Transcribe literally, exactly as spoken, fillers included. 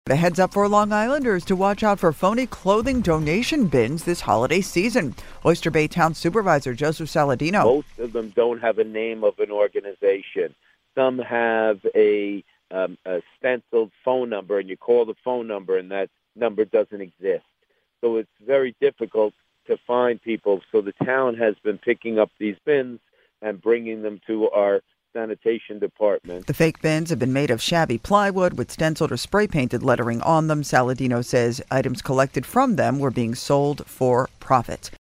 A heads up for Long Islanders to watch out for phony clothing donation bins this holiday season. Oyster Bay Town Supervisor Joseph Saladino. Most of them don't have a name of an organization. Some have a, um, a stenciled phone number, and you call the phone number, and that number doesn't exist. So it's very difficult to find people. So the town has been picking up these bins and bringing them to our sanitation department. The fake bins have been made of shabby plywood with stenciled or spray-painted lettering on them. Saladino says items collected from them were being sold for profit.